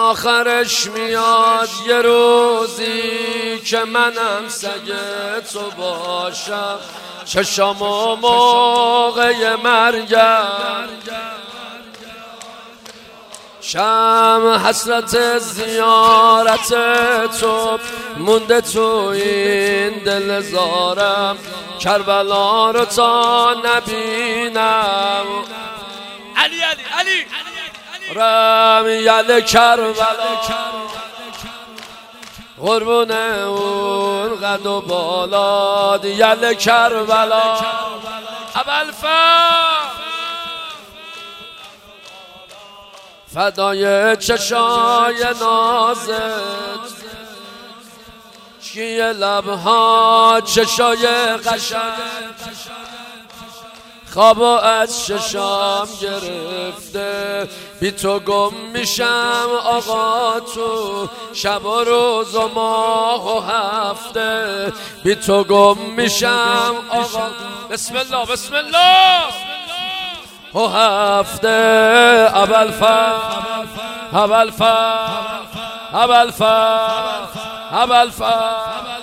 آخرش میاد یه روزی که منم سگ تو باشم، چشام و موقع مرگم شم، حسرت زیارت تو مونده تو این دل زارم، کربلا رو تا نبینم علی علی علی رم یل کربلا، قربون اون قد و بالاد یل کربلا. ابوالفضل فدای چشای نازت، چیه لبها چشای قشنگ، خوابو از چشام گرفته، بی تو گم میشم آقا تو شب و روز و ماه و هفته، بی تو گم میشم آقا بسم الله بسم الله و هفته. ابوالفضل